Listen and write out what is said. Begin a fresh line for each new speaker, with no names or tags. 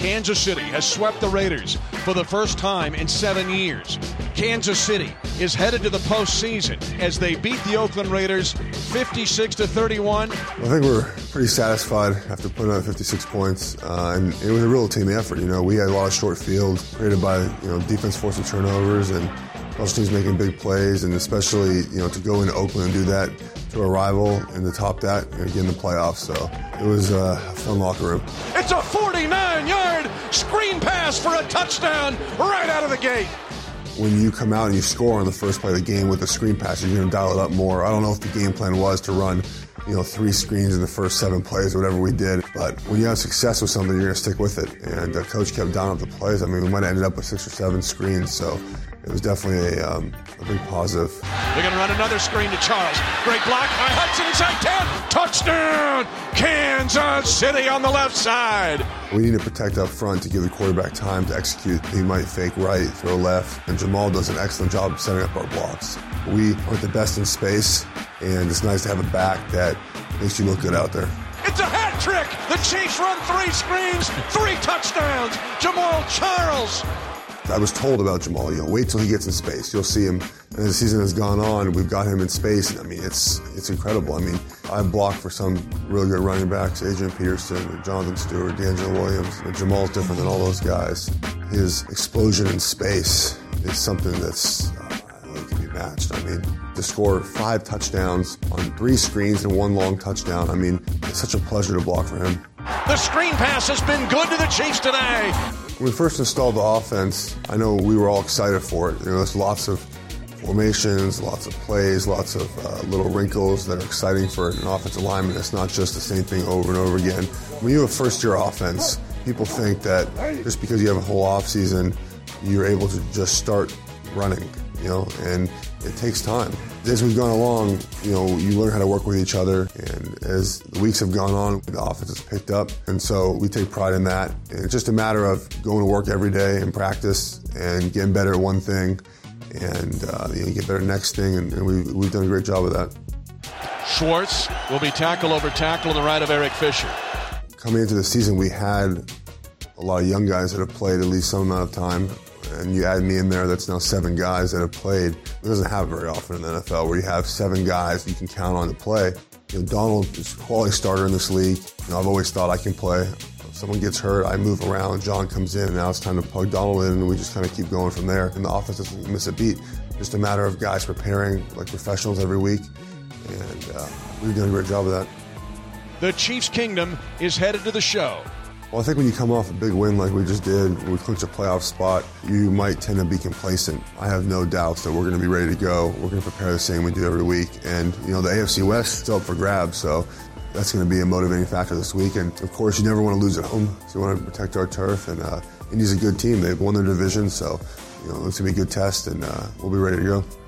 Kansas City has swept the Raiders for the first time in 7 years. Kansas City is headed to the postseason as they beat the Oakland Raiders 56-31.
I think we're pretty satisfied after putting out 56 points, and it was a real team effort. We had a lot of short fields created by defense forcing turnovers and special teams making big plays, and especially to go into Oakland and do that to a rival and to top that and get in the playoffs. So it was a fun locker room.
It's a 49-yard screen pass for a touchdown right out of the gate.
When you come out and you score on the first play of the game with a screen pass, you're going to dial it up more. I don't know if the game plan was to run 3 screens in the first 7 plays or whatever we did. But when you have success with something, you're going to stick with it. And Coach kept dialing up the plays. I mean, we might have ended up with 6 or 7 screens. So it was definitely a big positive.
They're going to run another screen to Charles. Great block by Hudson inside 10. Touchdown! Kansas City on the left side.
We need to protect up front to give the quarterback time to execute. He might fake right, throw left. And Jamal does an excellent job of setting up our blocks. We aren't the best in space, and it's nice to have a back that makes you look good out there.
It's a hat trick! The Chiefs run 3 screens, 3 touchdowns. Jamal Charles.
I was told about Jamal, wait till he gets in space. You'll see him. And as the season has gone on, we've got him in space. And, it's incredible. I blocked for some really good running backs, Adrian Peterson, Jonathan Stewart, D'Angelo Williams. Jamal's different than all those guys. His explosion in space is something that's can be matched. To score 5 touchdowns on 3 screens and 1 long touchdown, it's such a pleasure to block for him.
The screen pass has been good to the Chiefs today.
When we first installed the offense, I know we were all excited for it. There's lots of formations, lots of plays, lots of little wrinkles that are exciting for an offensive lineman. It's not just the same thing over and over again. When you have a first-year offense, people think that just because you have a whole offseason, you're able to just start running, and it takes time. As we've gone along, you learn how to work with each other, and as the weeks have gone on, the offense has picked up, and so we take pride in that. And it's just a matter of going to work every day and practice and getting better at one thing, and get better at the next thing, and we've done a great job of that.
Schwartz will be tackle over tackle on the right of Eric Fisher.
Coming into the season, we had a lot of young guys that have played at least some amount of time. And you add me in there, that's now 7 guys that have played. It doesn't happen very often in the NFL where you have 7 guys you can count on to play. Donald is a quality starter in this league. I've always thought I can play. If someone gets hurt, I move around, John comes in, and now it's time to plug Donald in, and we just kind of keep going from there. And the offense doesn't miss a beat. Just a matter of guys preparing like professionals every week, and we've done a great job of that.
The Chiefs' kingdom is headed to the show.
Well, I think when you come off a big win like we just did, we clinched a playoff spot, you might tend to be complacent. I have no doubts that we're going to be ready to go. We're going to prepare the same we do every week. And, the AFC West is still up for grabs, so that's going to be a motivating factor this week. And, of course, you never want to lose at home, so you want to protect our turf. And Indy's a good team. They've won their division, so, it's going to be a good test, and we'll be ready to go.